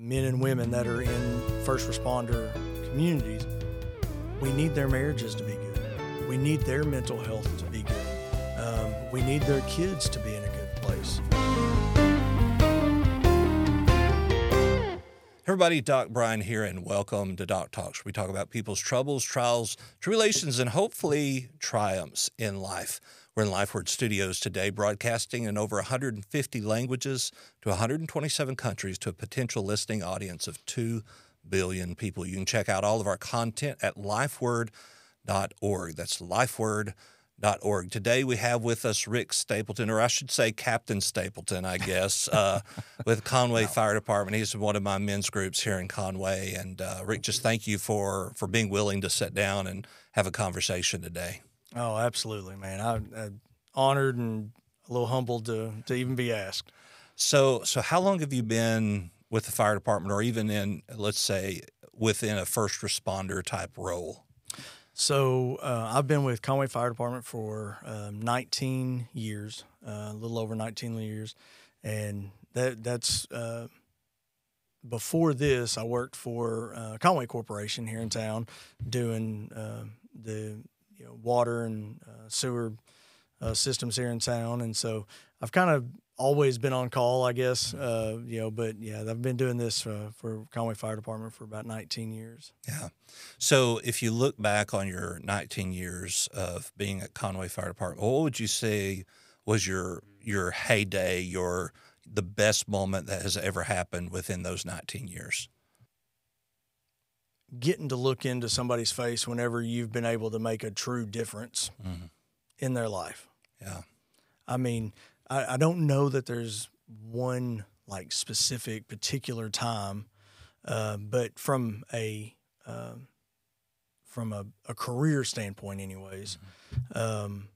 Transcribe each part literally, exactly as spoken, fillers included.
men and women that are in first responder communities, we need their marriages to be good. We need their mental health to be good. Um, we need their kids to be in a good place. Everybody, Doc Brian here, and welcome to Doc Talks, where we talk about people's troubles, trials, tribulations, and hopefully triumphs in life. We're in LifeWord Studios today, broadcasting in over one hundred fifty languages to one hundred twenty-seven countries to a potential listening audience of two billion people. You can check out all of our content at lifeword dot org. That's lifeword dot org. Today we have with us Rick Stapleton, or I should say Captain Stapleton, I guess, uh, with Conway wow. Fire Department. He's one of my men's groups here in Conway. And uh, Rick, just thank you for, for being willing to sit down and have a conversation today. Oh, absolutely, man. I, I'm honored and a little humbled to, to even be asked. So, so how long have you been with the fire department, or even in, let's say, within a first responder type role? So uh, I've been with Conway Fire Department for um, nineteen years, uh, a little over nineteen years, and that that's uh, before this. I worked for uh, Conway Corporation here in town, doing uh, the you know water and uh, sewer uh, systems here in town, and so I've kind of always been on call, I guess, uh, you know, but yeah, I've been doing this uh, for Conway Fire Department for about nineteen years. Yeah. So if you look back on your nineteen years of being at Conway Fire Department, what would you say was your, your heyday, your, the best moment that has ever happened within those nineteen years? Getting to look into somebody's face whenever you've been able to make a true difference mm-hmm. in their life. Yeah. I mean, I, I don't know that there's one like specific particular time, uh, but from a uh, from a, a career standpoint, anyways, mm-hmm. um,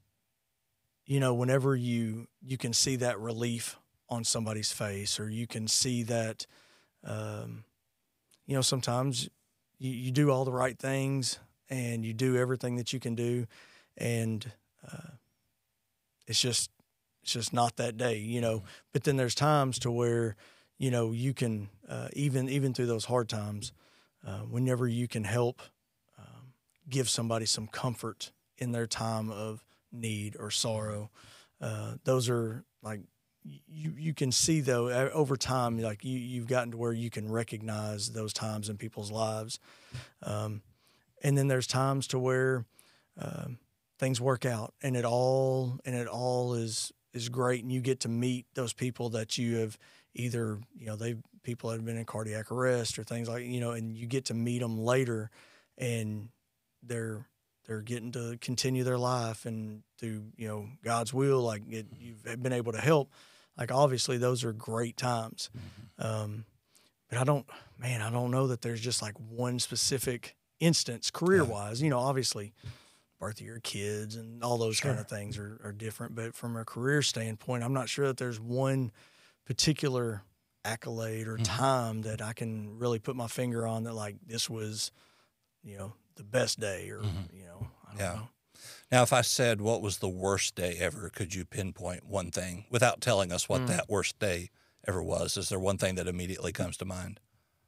you know, whenever you you can see that relief on somebody's face, or you can see that, um, you know, sometimes you, you do all the right things and you do everything that you can do, and uh, it's just. It's just not that day, you know. But then there's times to where, you know, you can uh, even even through those hard times, uh, whenever you can help um, give somebody some comfort in their time of need or sorrow. Uh, those are like you you can see though over time, like you you've gotten to where you can recognize those times in people's lives, um, and then there's times to where um, things work out and it all and it all is. is great, and you get to meet those people that you have either, you know, they people that have been in cardiac arrest or things like, you know, and you get to meet them later, and they're they're getting to continue their life and through, you know, God's will, like it, you've been able to help. Like obviously those are great times, mm-hmm. um, but I don't, man, I don't know that there's just like one specific instance career wise. Yeah. You know, obviously. Birth of your kids and all those sure. kind of things are, are different. But from a career standpoint, I'm not sure that there's one particular accolade or mm-hmm. time that I can really put my finger on that like this was, you know, the best day or, mm-hmm. you know, I don't yeah. know. Now, if I said what was the worst day ever, could you pinpoint one thing without telling us what mm. that worst day ever was? Is there one thing that immediately comes to mind?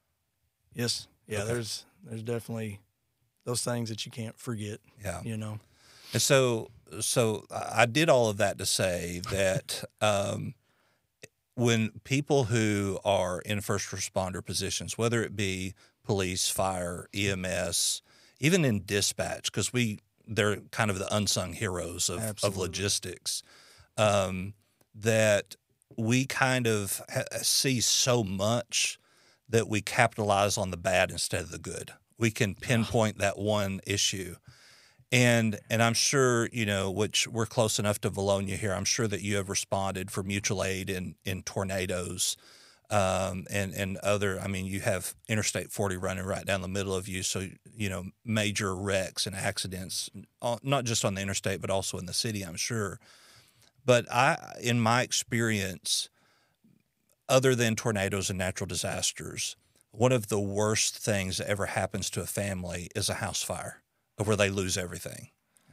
Yes. Yeah, okay. there's there's definitely those things that you can't forget, yeah. you know. And so, so I did all of that to say that um, when people who are in first responder positions, whether it be police, fire, E M S, even in dispatch, because we they're kind of the unsung heroes of, of logistics, um, that we kind of ha- see so much that we capitalize on the bad instead of the good. We can pinpoint that one issue. And and I'm sure, you know, which we're close enough to Valonia here, I'm sure that you have responded for mutual aid in, in tornadoes um, and, and other, I mean, you have Interstate forty running right down the middle of you. So, you know, major wrecks and accidents, not just on the interstate, but also in the city, I'm sure. But I, in my experience, other than tornadoes and natural disasters, one of the worst things that ever happens to a family is a house fire where they lose everything.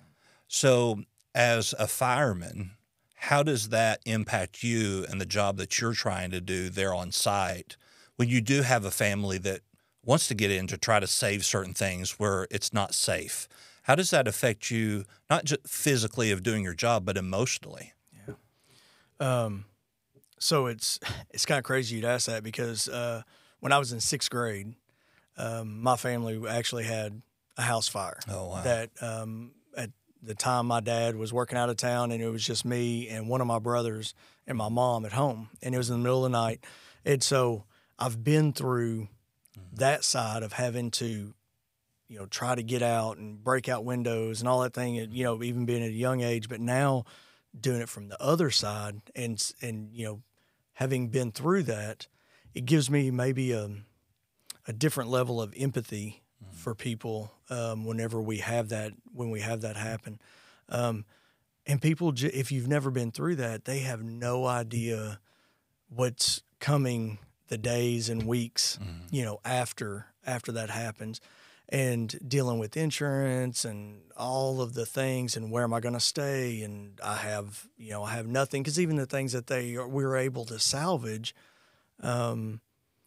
So as a fireman, how does that impact you and the job that you're trying to do there on site when you do have a family that wants to get in to try to save certain things where it's not safe, how does that affect you, not just physically of doing your job, but emotionally? Yeah. Um, so it's it's kind of crazy you'd ask that because uh, when I was in sixth grade, um, my family actually had a house fire. Oh, wow. That um, at the time my dad was working out of town, and it was just me and one of my brothers and my mom at home, and it was in the middle of the night. And so I've been through that side of having to, you know, try to get out and break out windows and all that thing, you know, even being at a young age, but now doing it from the other side and, and, you know, having been through that, it gives me maybe a, a different level of empathy mm-hmm. for people um, whenever we have that, when we have that happen. Um, and people, if you've never been through that, they have no idea what's coming the days and weeks, mm-hmm. you know, after, after that happens. And dealing with insurance and all of the things and where am I going to stay? And I have, you know, I have nothing because even the things that they are, we were able to salvage, um,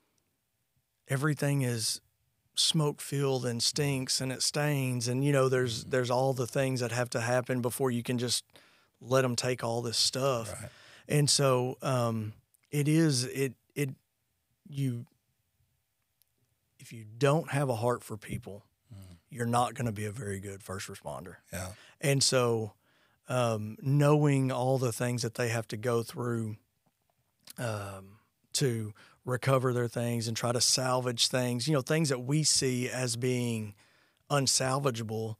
everything is smoke filled and stinks and it stains. And, you know, there's, there's all the things that have to happen before you can just let them take all this stuff. Right. And so, um, it is, it, it, you, if you don't have a heart for people, mm. you're not going to be a very good first responder. Yeah. And so um, knowing all the things that they have to go through um, to recover their things and try to salvage things, you know, things that we see as being unsalvageable,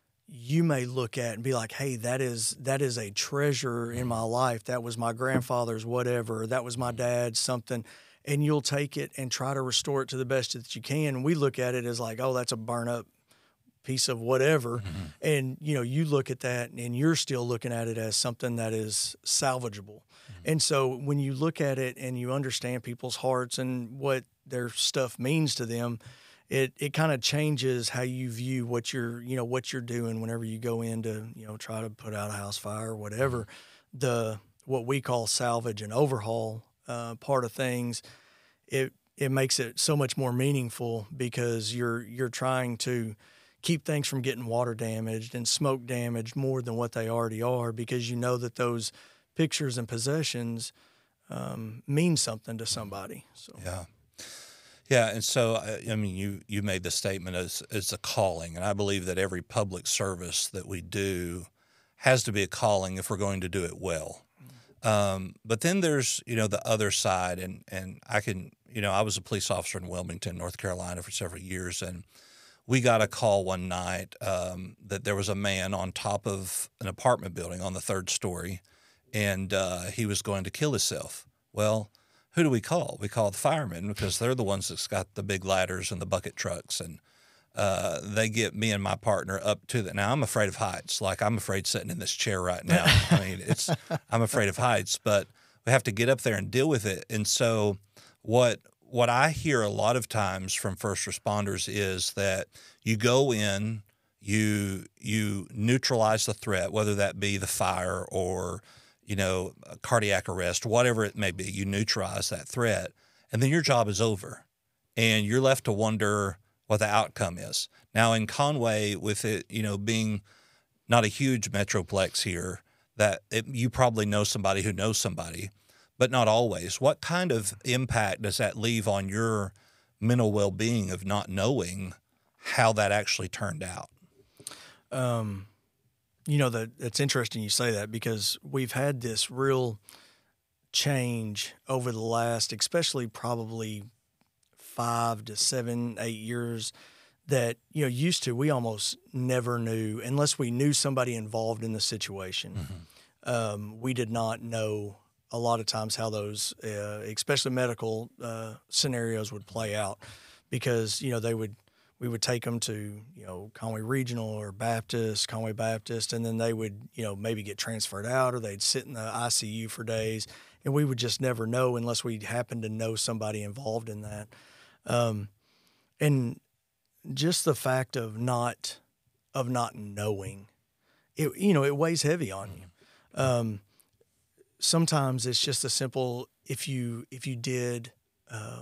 you may look at and be like, hey, that is that is a treasure in my life. That was my grandfather's whatever. That was my dad's something. And you'll take it and try to restore it to the best that you can. And we look at it as like, oh, that's a burn up piece of whatever. Mm-hmm. And, you know, you look at that and you're still looking at it as something that is salvageable. Mm-hmm. And so when you look at it and you understand people's hearts and what their stuff means to them, it, it kind of changes how you view what you're, you know, what you're doing whenever you go in to, you know, try to put out a house fire or whatever. Mm-hmm. The, what we call salvage and overhaul Uh, part of things, it it makes it so much more meaningful because you're you're trying to keep things from getting water damaged and smoke damaged more than what they already are because you know that those pictures and possessions um, mean something to somebody. So yeah, yeah, and so I, I mean, you you made the statement as as a calling, and I believe that every public service that we do has to be a calling if we're going to do it well. Um, but then there's, you know, the other side, and, and I can, you know, I was a police officer in Wilmington, North Carolina for several years, and we got a call one night um, that there was a man on top of an apartment building on the third story, and uh, he was going to kill himself. Well, who do we call? We call the firemen because they're the ones that's got the big ladders and the bucket trucks, and Uh, they get me and my partner up to the. Now I'm afraid of heights. Like I'm afraid sitting in this chair right now. I mean, it's I'm afraid of heights, but we have to get up there and deal with it. And so, what what I hear a lot of times from first responders is that you go in, you you neutralize the threat, whether that be the fire or you know a cardiac arrest, whatever it may be. You neutralize that threat, and then your job is over, and you're left to wonder what the outcome is. Now in Conway, with it, you know, being not a huge metroplex here, that it, you probably know somebody who knows somebody, but not always. What kind of impact does that leave on your mental well-being of not knowing how that actually turned out? Um, you know, that it's interesting you say that because we've had this real change over the last, especially probably five to seven, eight years that, you know, used to, we almost never knew unless we knew somebody involved in the situation. Mm-hmm. Um, we did not know a lot of times how those, uh, especially medical uh, scenarios would play out because, you know, they would, we would take them to, you know, Conway Regional or Baptist, Conway Baptist, and then they would, you know, maybe get transferred out or they'd sit in the I C U for days. And we would just never know unless we happened to know somebody involved in that. Um, and just the fact of not, of not knowing, it, you know, it weighs heavy on you. Um, sometimes it's just a simple, if you, if you did, um,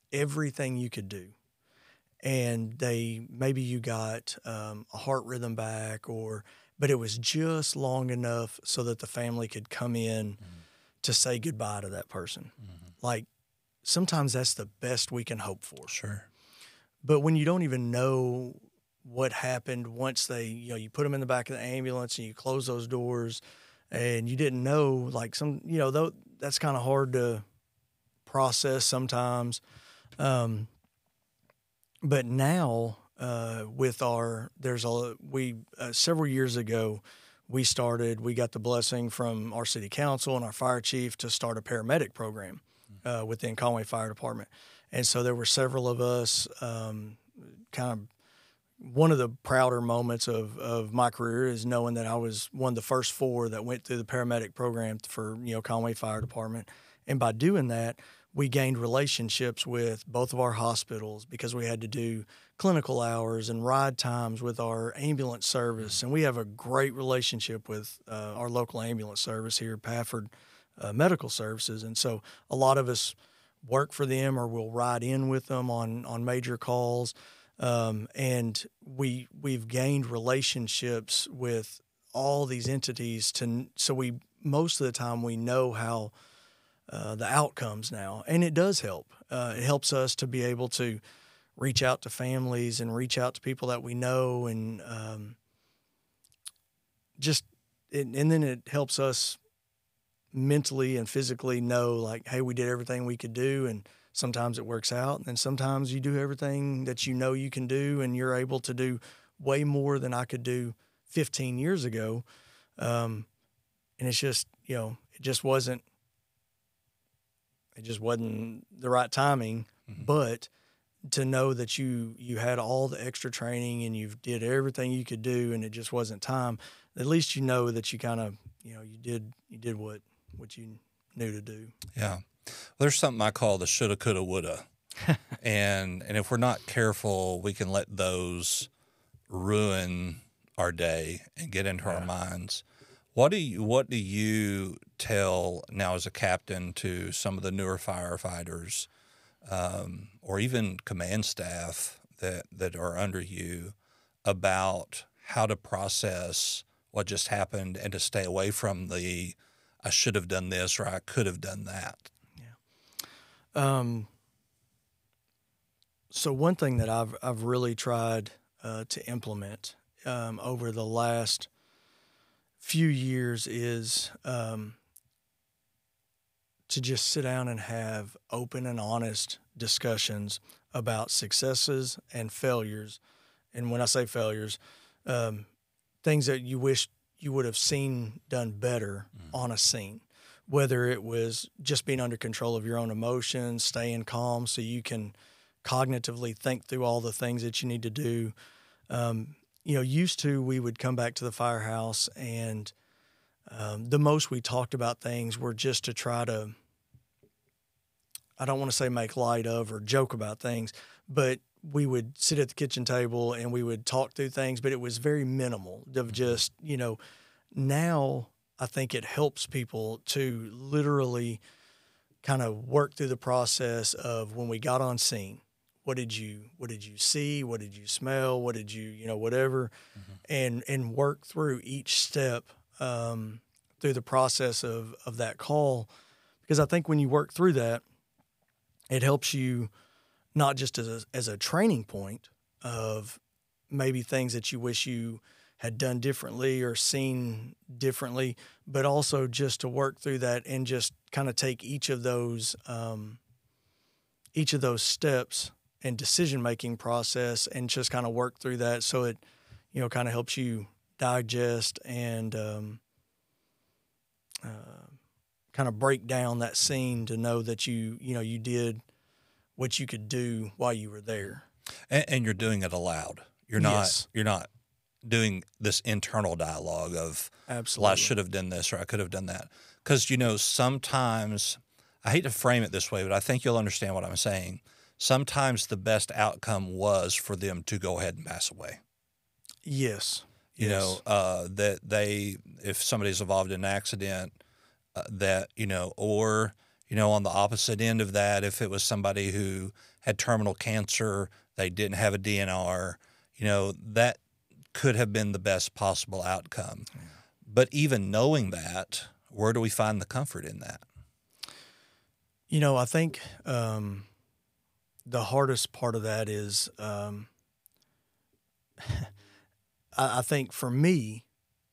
everything you could do. And they maybe you got um, a heart rhythm back, or but it was just long enough so that the family could come in mm-hmm. to say goodbye to that person. Mm-hmm. Like sometimes that's the best we can hope for. Sure. But when you don't even know what happened once they, you know, you put them in the back of the ambulance and you close those doors, and you didn't know, like some, you know, though that's kind of hard to process sometimes. Um, But now, uh, with our, there's a, we, uh, several years ago, we started, we got the blessing from our city council and our fire chief to start a paramedic program uh, within Conway Fire Department. And so there were several of us, um, kind of, one of the prouder moments of, of my career is knowing that I was one of the first four that went through the paramedic program for, you know, Conway Fire Department. And by doing that, we gained relationships with both of our hospitals because we had to do clinical hours and ride times with our ambulance service. And we have a great relationship with uh, our local ambulance service here, Pafford uh, Medical Services. And so a lot of us work for them or we'll ride in with them on, on major calls. Um, and we, we've gained relationships with all these entities to, so we, most of the time we know how Uh, the outcomes now, and it does help. Uh, it helps us to be able to reach out to families and reach out to people that we know, and um, just, it, and then it helps us mentally and physically know, like, hey, we did everything we could do, and sometimes it works out, and then sometimes you do everything that you know you can do, and you're able to do way more than I could do fifteen years ago, um, and it's just, you know, it just wasn't. It just wasn't the right timing, mm-hmm. but to know that you, you had all the extra training and you did everything you could do and it just wasn't time, at least you know that you kind of, you know, you did, you did what, what you knew to do. Yeah. Well, there's something I call the shoulda, coulda, woulda. and, and if we're not careful, we can let those ruin our day and get into yeah. our minds. What do you, what do you tell now as a captain to some of the newer firefighters, um, or even command staff that, that are under you about how to process what just happened and to stay away from the, I should have done this or I could have done that? Yeah. Um, so one thing that I've, I've really tried uh, to implement um, over the last few years is um, to just sit down and have open and honest discussions about successes and failures. And when I say failures, um, things that you wish you would have seen done better mm. on a scene, whether it was just being under control of your own emotions, staying calm so you can cognitively think through all the things that you need to do. Um, You know, used to, we would come back to the firehouse and um, the most we talked about things were just to try to, I don't want to say make light of or joke about things, but we would sit at the kitchen table and we would talk through things, but it was very minimal of just, you know, now I think it helps people to literally kind of work through the process of when we got on scene. What did you, what did you see? What did you smell? What did you, you know, whatever, mm-hmm. and, and work through each step, um, through the process of, of that call. Because I think when you work through that, it helps you not just as a, as a training point of maybe things that you wish you had done differently or seen differently, but also just to work through that and just kind of take each of those, um, each of those steps and decision-making process and just kind of work through that so it, you know, kind of helps you digest and um, uh, kind of break down that scene to know that you, you know, you did what you could do while you were there. And, and you're doing it aloud. You're not, yes. you're not doing this internal dialogue of, absolutely, well, I should have done this or I could have done that. Because, you know, sometimes, I hate to frame it this way, but I think you'll understand what I'm saying. Sometimes the best outcome was for them to go ahead and pass away. Yes. You yes. know, uh, that they, if somebody's involved in an accident, uh, that, you know, or, you know, on the opposite end of that, if it was somebody who had terminal cancer, they didn't have a D N R, you know, that could have been the best possible outcome. Yeah. But even knowing that, where do we find the comfort in that? You know, I think um, the hardest part of that is, um, I, I think for me,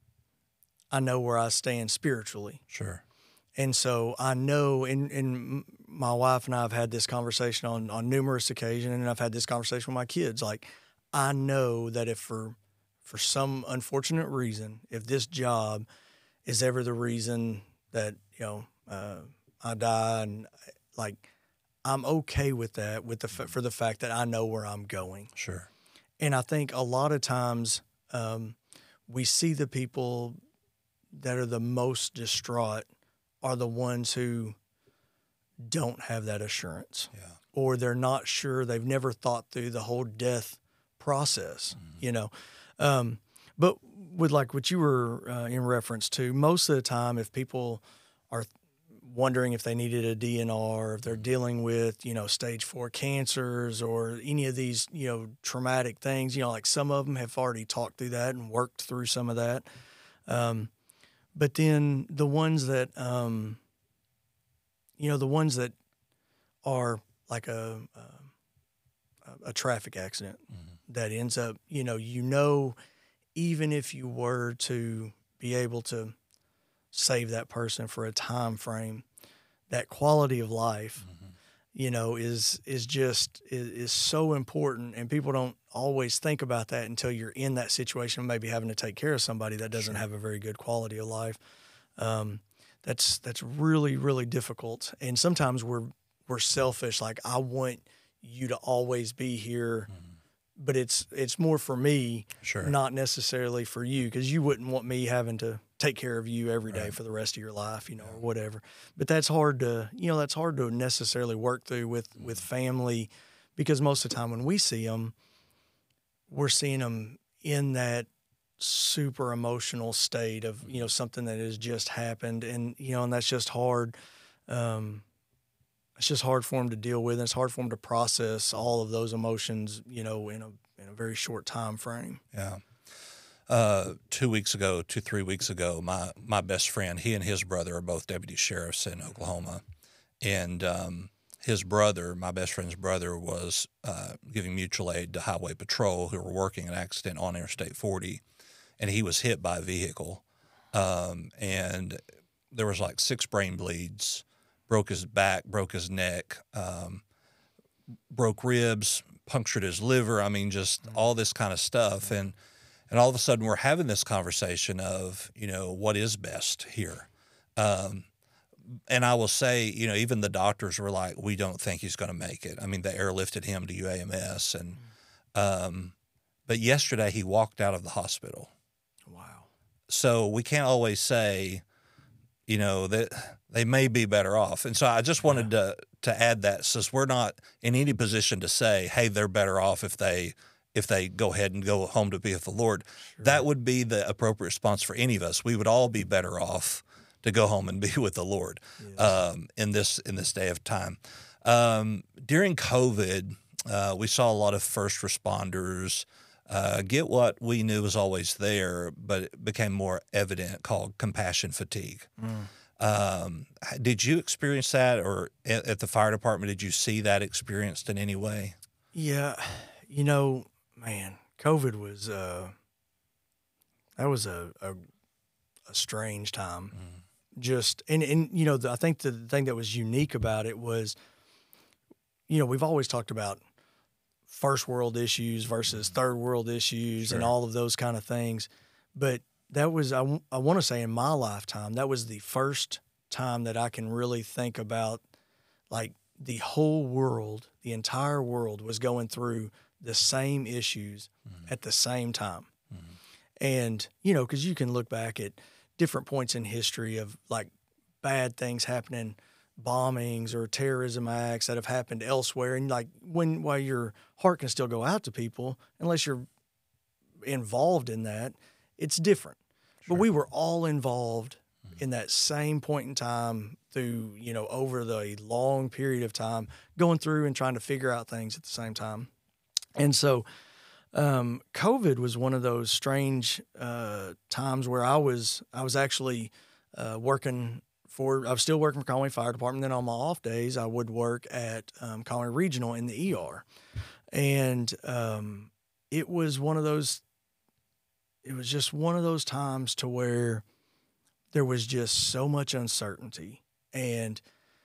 I know where I stand spiritually. Sure. And so I know, and, and my wife and I have had this conversation on, on numerous occasions, and I've had this conversation with my kids. Like, I know that if for for some unfortunate reason, if this job is ever the reason that, you know, uh, I die, and like, I'm okay with that, with the for the fact that I know where I'm going. Sure. And I think a lot of times um, we see the people that are the most distraught are the ones who don't have that assurance, yeah. or they're not sure. They've never thought through the whole death process, mm-hmm. you know. Um, but with like what you were uh, in reference to, most of the time, if people are wondering if they needed a D N R, if they're dealing with, you know, stage four cancers or any of these, you know, traumatic things, you know, like some of them have already talked through that and worked through some of that. Um, But then the ones that, um, you know, the ones that are like a a, a traffic accident mm-hmm. that ends up, you know, you know, even if you were to be able to save that person for a time frame, that quality of life, mm-hmm. you know, is is just is, is so important, and people don't always think about that until you're in that situation, maybe having to take care of somebody that doesn't sure. have a very good quality of life. Um, that's that's really really difficult, and sometimes we're we're selfish. Like, I want you to always be here, mm-hmm. but it's it's more for me, sure. not necessarily for you, because you wouldn't want me having to take care of you every day right. for the rest of your life, you know, or whatever. But that's hard to, you know, that's hard to necessarily work through with, mm-hmm. with family, because most of the time when we see them, we're seeing them in that super emotional state of, you know, something that has just happened. And, you know, and that's just hard. Um, it's just hard for them to deal with. And it's hard for them to process all of those emotions, you know, in a, in a very short time frame. Yeah. Uh, two weeks ago, two, three weeks ago, my, my best friend, he and his brother are both deputy sheriffs in Oklahoma. And, um, his brother, my best friend's brother, was uh, giving mutual aid to Highway Patrol, who were working an accident on Interstate forty, and he was hit by a vehicle. Um, and there was like six brain bleeds, broke his back, broke his neck, um, broke ribs, punctured his liver. I mean, just all this kind of stuff. And and all of a sudden we're having this conversation of, you know, what is best here? Um, and I will say, you know, even the doctors were like, we don't think he's going to make it. I mean, they airlifted him to U A M S. And, um, but yesterday he walked out of the hospital. Wow. So we can't always say, you know, that they may be better off. And so I just wanted yeah. to, to add that, since we're not in any position to say, hey, they're better off if they, if they go ahead and go home to be with the Lord. Sure. That would be the appropriate response for any of us. We would all be better off to go home and be with the Lord yes. um, in this in this day of time. Um, during COVID, uh, we saw a lot of first responders uh, get what we knew was always there, but it became more evident, called compassion fatigue. Mm. Um, did you experience that, or at, at the fire department, did you see that experienced in any way? Yeah, you know, man, COVID was uh, that was a, a, a strange time. Mm. Just and and you know, the, I think the thing that was unique about it was, you know, we've always talked about first world issues versus third world issues, sure. and all of those kind of things, but that was I, I want to say in my lifetime that was the first time that I can really think about, like, the whole world, the entire world was going through the same issues mm-hmm. at the same time. Mm-hmm. And, you know, because you can look back at different points in history of, like, bad things happening, bombings or terrorism acts that have happened elsewhere. And, like, when while your heart can still go out to people, unless you're involved in that, it's different. Sure. But we were all involved mm-hmm. in that same point in time through, you know, over the long period of time, going through and trying to figure out things at the same time. And so um, COVID was one of those strange uh, times where I was I was actually uh, working for, I was still working for Conway Fire Department. Then on my off days, I would work at um, Conway Regional in the E R. And um, it was one of those, it was just one of those times to where there was just so much uncertainty, and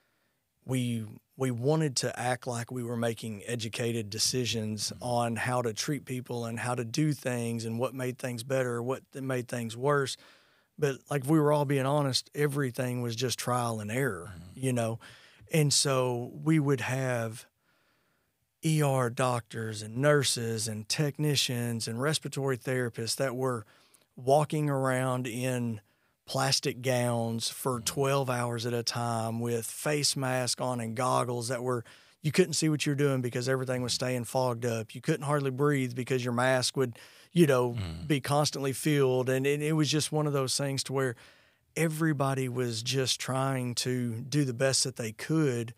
we we wanted to act like we were making educated decisions on how to treat people and how to do things and what made things better, what made things worse. But like, if we were all being honest, everything was just trial and error, mm-hmm. you know? And so we would have E R doctors and nurses and technicians and respiratory therapists that were walking around in plastic gowns for twelve hours at a time with face mask on and goggles that were, you couldn't see what you're doing because everything was staying fogged up. You couldn't hardly breathe because your mask would, you know, mm. be constantly filled. And it, it was just one of those things to where everybody was just trying to do the best that they could,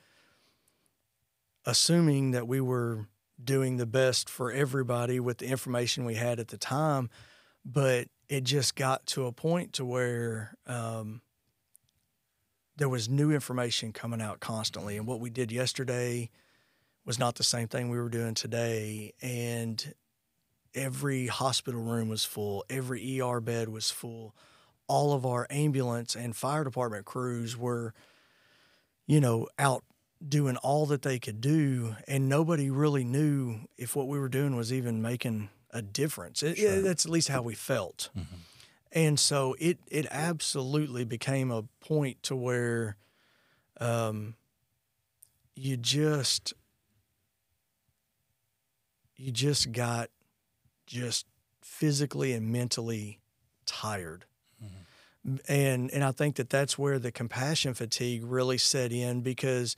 assuming that we were doing the best for everybody with the information we had at the time. But it just got to a point to where um, there was new information coming out constantly. And what we did yesterday was not the same thing we were doing today. And every hospital room was full. Every E R bed was full. All of our ambulance and fire department crews were, you know, out doing all that they could do. And nobody really knew if what we were doing was even making a difference. It, sure. it, that's at least how we felt. Mm-hmm. And so it, it absolutely became a point to where um, you just, you just got just physically and mentally tired. Mm-hmm. And, and I think that that's where the compassion fatigue really set in, because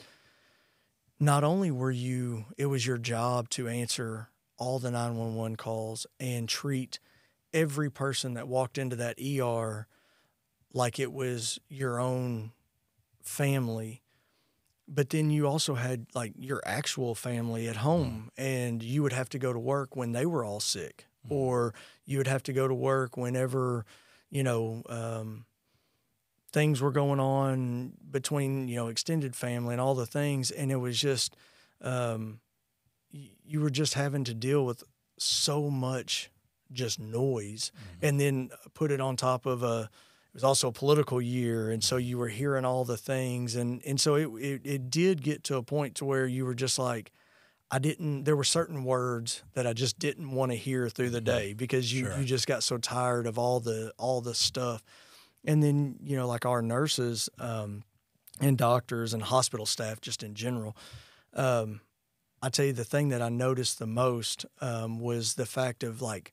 not only were you, it was your job to answer all the nine one one calls and treat every person that walked into that E R like it was your own family. But then you also had like your actual family at home, mm. and you would have to go to work when they were all sick, mm. or you would have to go to work whenever, you know, um, things were going on between, you know, extended family and all the things. And it was just, um, you were just having to deal with so much just noise, mm-hmm. and then put it on top of a, it was also a political year. And so you were hearing all the things. And, and so it, it, it did get to a point to where you were just like, I didn't, there were certain words that I just didn't want to hear through the day, because you, sure. you just got so tired of all the, all the stuff. And then, you know, like our nurses, um, and doctors and hospital staff just in general, um, I tell you, the thing that I noticed the most um, was the fact of like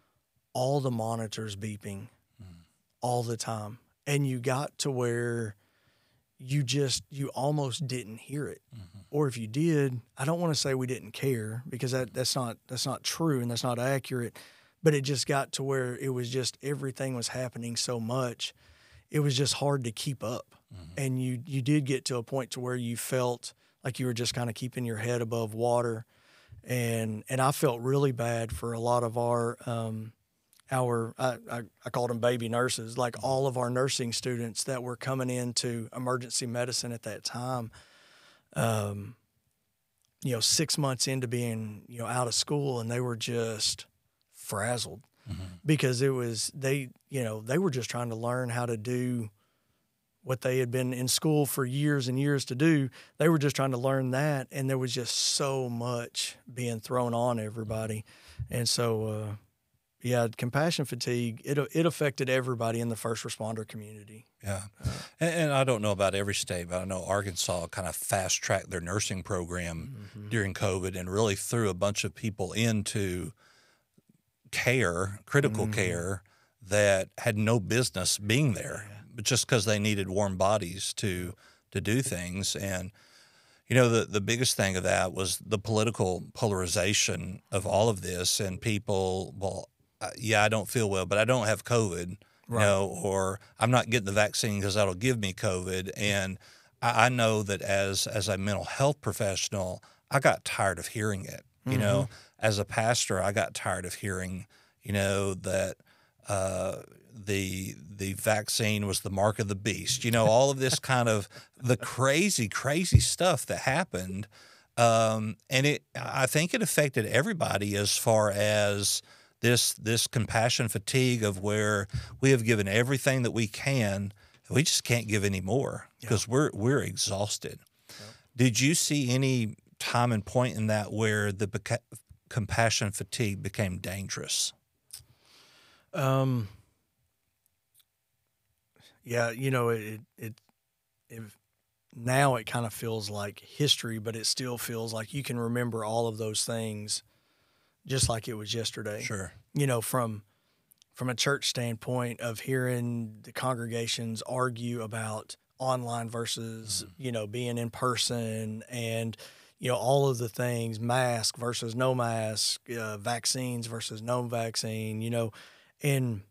all the monitors beeping mm. all the time. And you got to where you just, you almost didn't hear it. Mm-hmm. Or if you did, I don't want to say we didn't care, because that, that's not, that's not true and that's not accurate. But it just got to where it was just, everything was happening so much. It was just hard to keep up. Mm-hmm. And you, you did get to a point to where you felt like you were just kind of keeping your head above water. And and I felt really bad for a lot of our, um, our I, I, I called them baby nurses, like all of our nursing students that were coming into emergency medicine at that time, um, you know, six months into being, you know, out of school, and they were just frazzled, mm-hmm. because it was, they, you know, they were just trying to learn how to do what they had been in school for years and years to do. They were just trying to learn that, and there was just so much being thrown on everybody. And so, uh, yeah, compassion fatigue, it it affected everybody in the first responder community. Yeah. Uh, and, and I don't know about every state, but I know Arkansas kind of fast-tracked their nursing program mm-hmm. during COVID and really threw a bunch of people into care, critical mm-hmm. care, that had no business being there. Yeah. But just because they needed warm bodies to to do things. And, you know, the, the biggest thing of that was the political polarization of all of this, and people, well, uh, yeah, I don't feel well, but I don't have COVID. you Right. know, or I'm not getting the vaccine because that'll give me COVID. And I, I know that as as a mental health professional, I got tired of hearing it. You Mm-hmm. know, as a pastor, I got tired of hearing, you know, that uh, the the vaccine was the mark of the beast. You know, all of this kind of the crazy, crazy stuff that happened. Um, and it, I think it affected everybody as far as this this compassion fatigue of where we have given everything that we can, we just can't give any more because Yeah. we're we're exhausted. Yep. Did you see any time and point in that where the beca- compassion fatigue became dangerous? Um. Yeah. You know, it it it now it kind of feels like history, but it still feels like you can remember all of those things just like it was yesterday. Sure. You know, from from a church standpoint of hearing the congregations argue about online versus, Mm-hmm. you know, being in person, and, you know, all of the things, mask versus no mask, uh, vaccines versus no vaccine, you know, and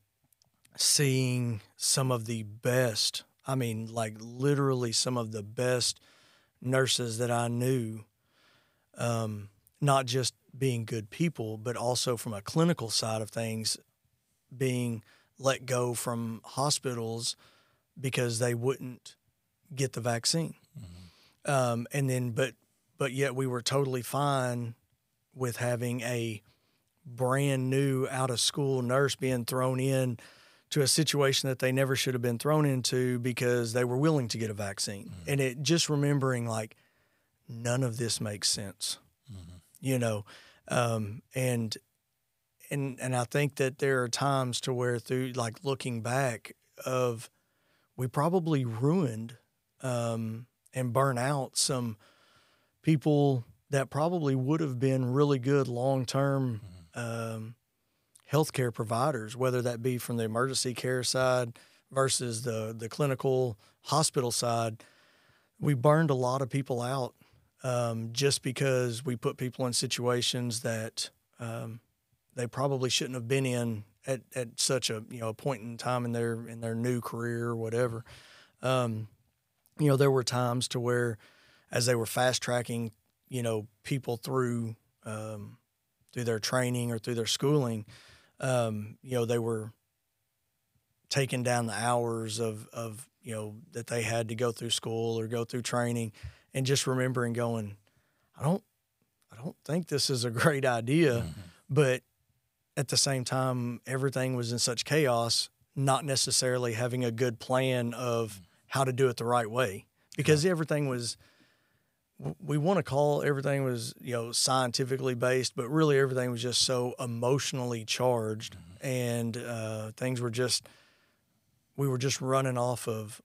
seeing some of the best, I mean, like literally some of the best nurses that I knew, um, not just being good people, but also from a clinical side of things, being let go from hospitals because they wouldn't get the vaccine. Mm-hmm. Um, and then, but, but yet we were totally fine with having a brand new out of school nurse being thrown in to a situation that they never should have been thrown into because they were willing to get a vaccine. Mm-hmm. And it just remembering like none of this makes sense, Mm-hmm. you know? Um, and, and, and I think that there are times to where through like looking back of, we probably ruined, um, and burn out some people that probably would have been really good long-term, um, healthcare providers, whether that be from the emergency care side versus the, the clinical hospital side. We burned a lot of people out, um, just because we put people in situations that, um, they probably shouldn't have been in at, at such a, you know, a point in time in their, in their new career or whatever. Um, you know, there were times to where as they were fast tracking, you know, people through, um, through their training or through their schooling, um, you know, they were taking down the hours of, of, you know, that they had to go through school or go through training, and just remembering going, I don't, I don't think this is a great idea, Mm-hmm. but at the same time, everything was in such chaos, not necessarily having a good plan of how to do it the right way, because yeah. everything was, we want to call everything was, you know, scientifically based, but really everything was just so emotionally charged, mm-hmm. and uh, things were just, we were just running off of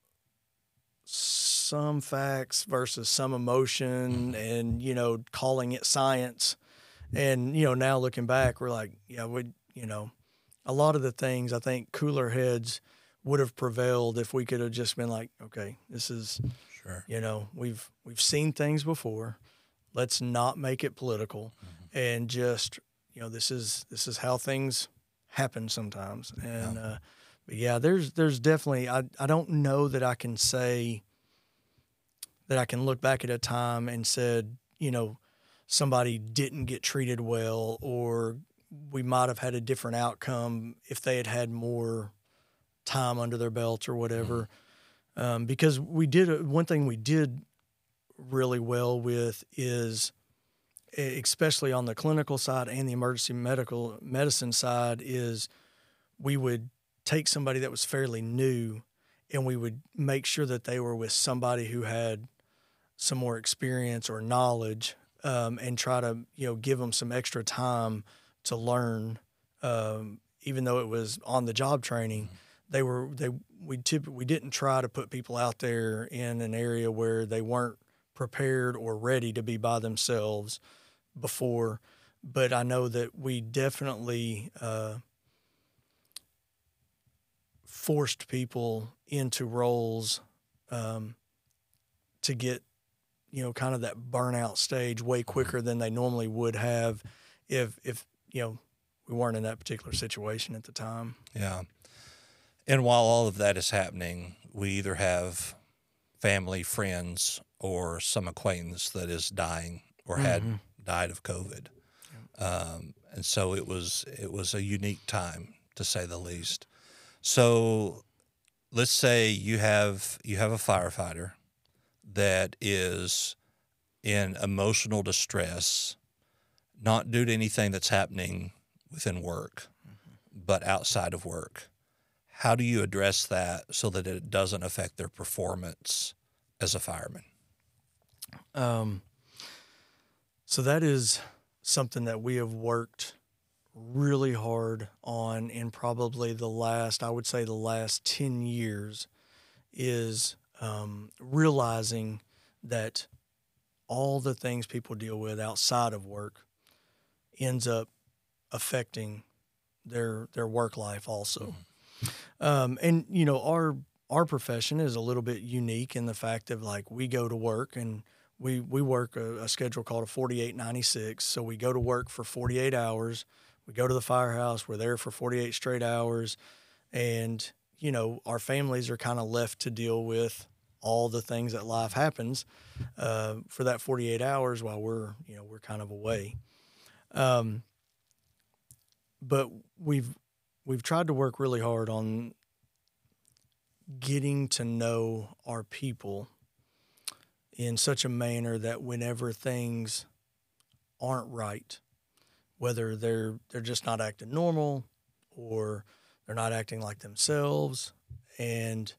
some facts versus some emotion, mm-hmm. and, you know, calling it science. And, you know, now looking back, we're like, yeah, we, you know, a lot of the things I think cooler heads would have prevailed if we could have just been like, okay, this is, Sure. you know, we've, we've seen things before. Let's not make it political, mm-hmm. and just, you know, this is, this is how things happen sometimes. And, yeah. uh, but yeah, there's, there's definitely, I, I don't know that I can say that I can look back at a time and said, you know, somebody didn't get treated well, or we might have had a different outcome if they had had more time under their belt or whatever. Mm-hmm. Um, because we did, one thing we did really well with is, especially on the clinical side and the emergency medical medicine side, is we would take somebody that was fairly new and we would make sure that they were with somebody who had some more experience or knowledge, um, and try to, you know, give them some extra time to learn. Um, even though it was on the job training, mm-hmm. they were, they, we tip, we didn't try to put people out there in an area where they weren't prepared or ready to be by themselves before. But I know that we definitely, uh, forced people into roles, um, to get, you know, kind of that burnout stage way quicker than they normally would have if, if, you know, we weren't in that particular situation at the time. Yeah. And while all of that is happening, we either have family, friends, or some acquaintance that is dying or had Mm-hmm. died of COVID. Um, and so it was it was a unique time, to say the least. So let's say you have you have a firefighter that is in emotional distress, not due to anything that's happening within work, but outside of work. How do you address that so that it doesn't affect their performance as a fireman? Um, so that is something that we have worked really hard on in probably the last, I would say the last ten years, is um, realizing that all the things people deal with outside of work ends up affecting their their work life also. Um, and you know, our our profession is a little bit unique in the fact of like we go to work and we we work a, a schedule called a forty-eight ninety-six. So we go to work for forty-eight hours. We go to the firehouse. We're there for forty-eight straight hours, and you know, our families are kind of left to deal with all the things that life happens uh, for that forty-eight hours while we're you know we're kind of away. Um, but we've we've tried to work really hard on getting to know our people in such a manner that whenever things aren't right, whether they're they're just not acting normal or they're not acting like themselves, and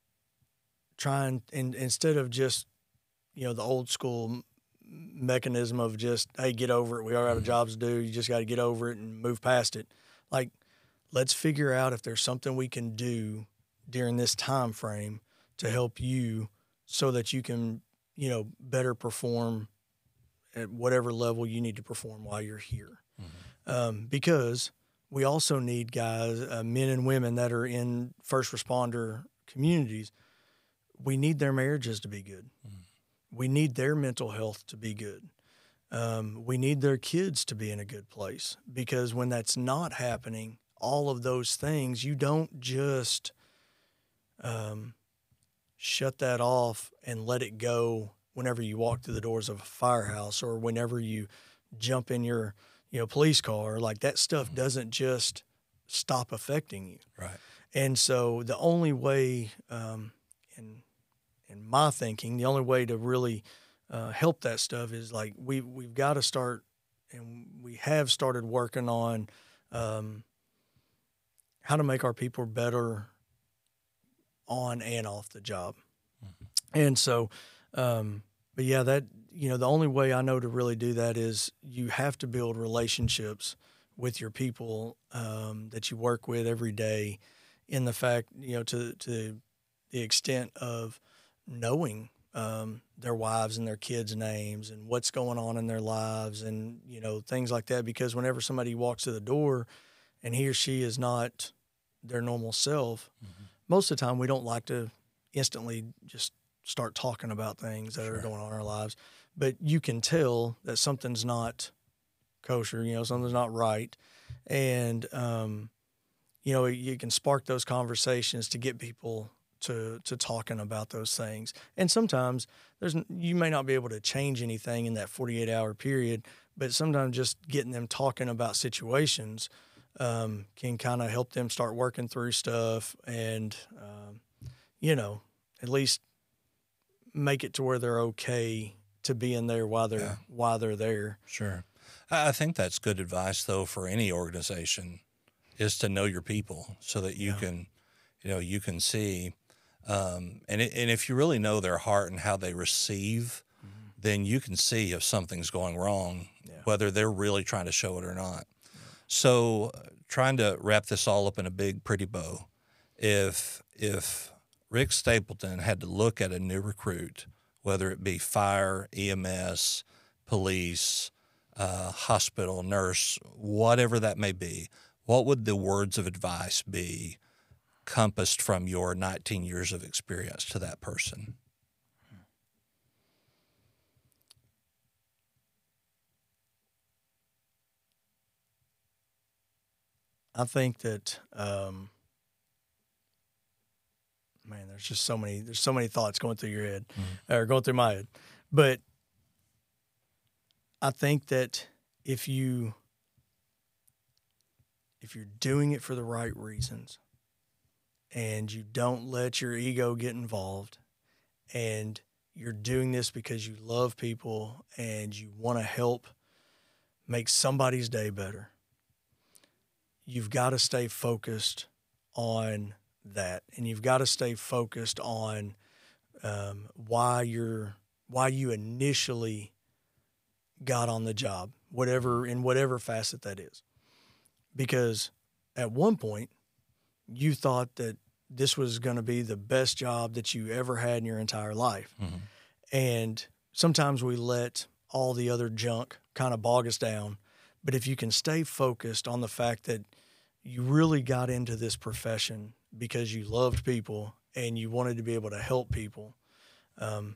trying and instead of just you know the old school mechanism of just, hey, get over it, we all have jobs to do, you just got to get over it and move past it. Like, let's figure out if there's something we can do during this time frame to help you so that you can, you know, better perform at whatever level you need to perform while you're here. Mm-hmm. Um, because we also need guys, uh, men and women that are in first responder communities. We need their marriages to be good. Mm-hmm. We need their mental health to be good. Um, we need their kids to be in a good place, because when that's not happening, all of those things, you don't just um, shut that off and let it go whenever you walk through the doors of a firehouse or whenever you jump in your you know police car. Like, that stuff mm-hmm. doesn't just stop affecting you. Right. And so the only way, um, in in my thinking, the only way to really uh, help that stuff is like we we've got to start, and we have started working on um, how to make our people better on and off the job. Mm-hmm. And so, um, but yeah, that, you know, the only way I know to really do that is you have to build relationships with your people um, that you work with every day, in the fact, you know, to, to the extent of knowing um, their wives and their kids' names and what's going on in their lives and, you know, things like that. Because whenever somebody walks through the door and he or she is not their normal self, mm-hmm. most of the time we don't like to instantly just start talking about things that sure. are going on in our lives. But you can tell that something's not kosher, you know, something's not right. And, um, you know, you can spark those conversations to get people to, to talking about those things. And sometimes there's, you may not be able to change anything in that forty-eight hour period, but sometimes just getting them talking about situations um, can kind of help them start working through stuff and, um, you know, at least make it to where they're okay to be in there while they're, yeah. while they're there. Sure. I think that's good advice, though, for any organization, is to know your people so that you yeah. can, you know, you can see, um, and it, and if you really know their heart and how they receive, mm-hmm. then you can see if something's going wrong, yeah. whether they're really trying to show it or not. Yeah. So, uh, trying to wrap this all up in a big, pretty bow, if if Rick Stapleton had to look at a new recruit, whether it be fire, E M S, police, uh, hospital, nurse, whatever that may be, what would the words of advice be compassed from your nineteen years of experience to that person? I think that um, man, there's just so many, there's so many thoughts going through your head mm-hmm. or going through my head. But I think that if you, if you're doing it for the right reasons and you don't let your ego get involved and you're doing this because you love people and you want to help make somebody's day better, you've got to stay focused on that. And you've got to stay focused on um, why you're, why you initially got on the job, whatever, in whatever facet that is. Because at one point you thought that this was going to be the best job that you ever had in your entire life. Mm-hmm. And sometimes we let all the other junk kind of bog us down. But if you can stay focused on the fact that you really got into this profession because you loved people and you wanted to be able to help people, um,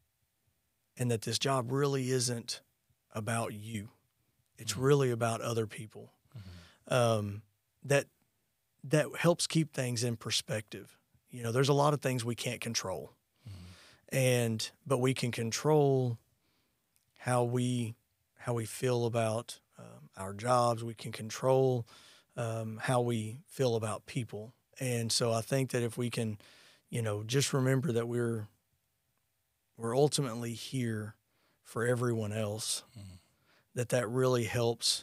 and that this job really isn't about you, it's mm-hmm. really about other people, mm-hmm. um, that that helps keep things in perspective. You know, there's a lot of things we can't control, mm-hmm. and but we can control how we how we feel about um, our jobs. We can control um, how we feel about people, and so I think that if we can, you know, just remember that we're we're ultimately here for everyone else, mm-hmm. that that really helps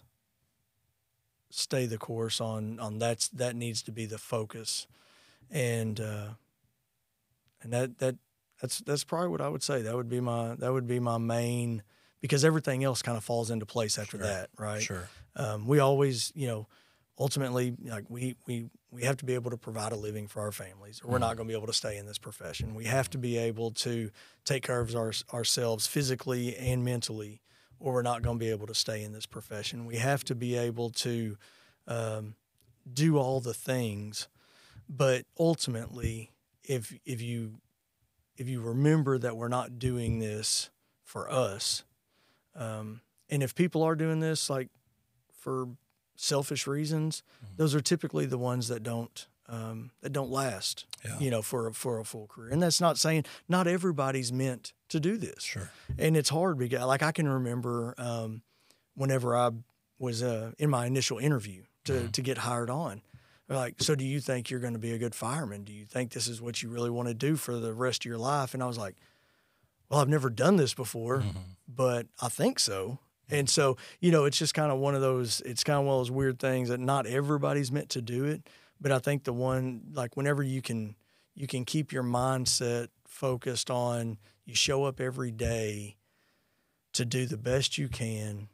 stay the course on, on that's, that needs to be the focus. And, uh, and that, that, that's, that's probably what I would say. That would be my, that would be my main, because everything else kind of falls into place after sure. that. Right. Sure. Um, we always, you know, ultimately, like we, we, we have to be able to provide a living for our families, or we're mm-hmm. not going to be able to stay in this profession. We have to be able to take care of our, ourselves physically and mentally, or we're not going to be able to stay in this profession. We have to be able to um, do all the things, but ultimately, if if you if you remember that we're not doing this for us, um, and if people are doing this like for selfish reasons, mm-hmm. those are typically the ones that don't um, that don't last, yeah. you know, for a, for a full career. And that's not saying not everybody's meant to do this. Sure. And it's hard because, like, I can remember um, whenever I was uh, in my initial interview to, mm-hmm. to get hired on, they're like, so do you think you're going to be a good fireman? Do you think this is what you really want to do for the rest of your life? And I was like, well, I've never done this before, mm-hmm. but I think so. And so, you know, it's just kind of one of those, it's kind of one of those weird things that not everybody's meant to do it. But I think the one, like whenever you can, you can keep your mindset focused on, you show up every day to do the best you can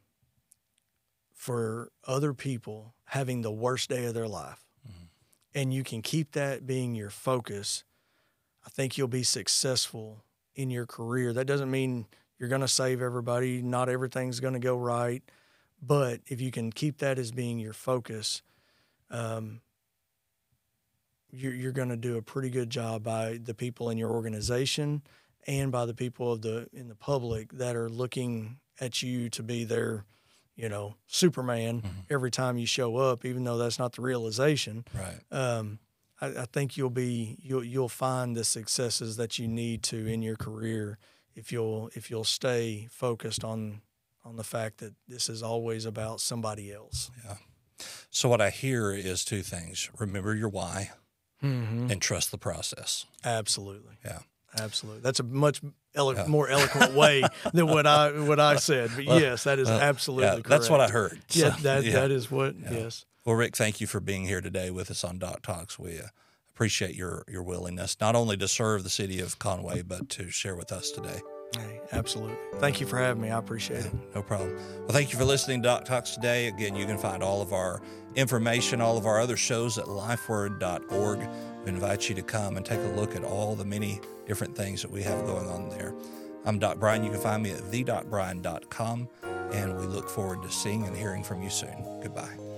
for other people having the worst day of their life. Mm-hmm. And you can keep that being your focus. I think you'll be successful in your career. That doesn't mean you're going to save everybody. Not everything's going to go right. But if you can keep that as being your focus, um, you're, you're going to do a pretty good job by the people in your organization and by the people of the in the public that are looking at you to be their, you know, Superman mm-hmm. every time you show up, even though that's not the realization. Right. Um, I, I think you'll be you'll you'll find the successes that you need to in your career if you'll if you'll stay focused on on the fact that this is always about somebody else. Yeah. So what I hear is two things: remember your why, mm-hmm. and trust the process. Absolutely. Yeah. Absolutely. That's a much elo- yeah. more eloquent way than what I what I said. But well, yes, that is well, absolutely yeah, correct. That's what I heard. Yeah, so, that yeah. that is what. Yeah. Yes. Well, Rick, thank you for being here today with us on Doc Talks. We uh, appreciate your your willingness not only to serve the city of Conway, but to share with us today. Hey, absolutely. Thank you for having me. I appreciate yeah, it. No problem. Well, thank you for listening to Doc Talks today. Again, you can find all of our information, all of our other shows at lifeword dot org. We invite you to come and take a look at all the many different things that we have going on there. I'm Doc Bryan. You can find me at the doc bryan dot com, and we look forward to seeing and hearing from you soon. Goodbye.